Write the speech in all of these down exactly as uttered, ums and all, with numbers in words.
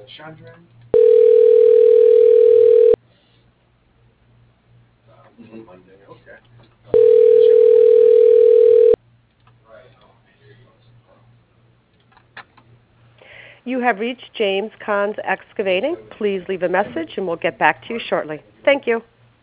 You have reached James Cons Excavating. Please leave a message and we'll get back to you shortly. Thank you.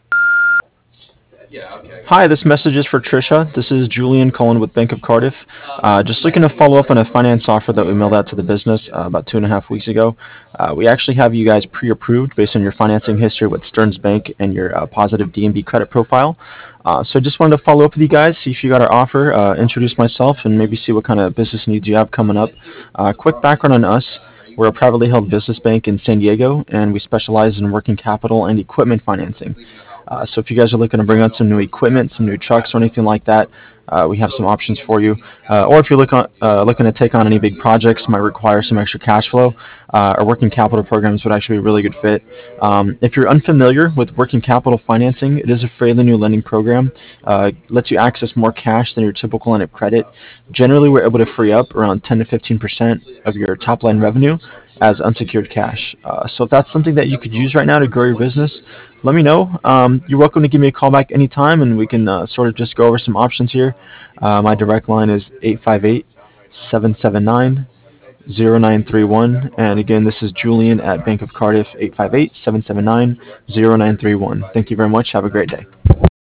Hi, this message is for Trisha. This is Julian calling with Bank of Cardiff. Uh, just looking to follow up on a finance offer that we mailed out to the business uh, about two and a half weeks ago. Uh, we actually have you guys pre-approved based on your financing history with Stearns Bank and your uh, positive D and B credit profile. Uh, so just wanted to follow up with you guys, see if you got our offer, uh, introduce myself, and maybe see what kind of business needs you have coming up. Uh, quick background on us. We're a privately held business bank in San Diego, and we specialize in working capital and equipment financing. Uh, so if you guys are looking to bring on some new equipment, some new trucks, or anything like that, uh, we have some options for you. Uh, or if you're look on, uh, looking to take on any big projects, might require some extra cash flow, uh, our working capital programs would actually be a really good fit. Um, if you're unfamiliar with working capital financing, it is a fairly new lending program. Uh, lets you access more cash than your typical line of credit. Generally, we're able to free up around ten to fifteen percent of your top line revenue as unsecured cash. Uh, so if that's something that you could use right now to grow your business, let me know. Um, you're welcome to give me a call back anytime, and we can uh, sort of just go over some options here. Uh, my direct line is eight five eight, seven seven nine, zero nine three one. And again, this is Julian at Bank of Cardiff, eight five eight, seven seven nine, zero nine three one. Thank you very much. Have a great day.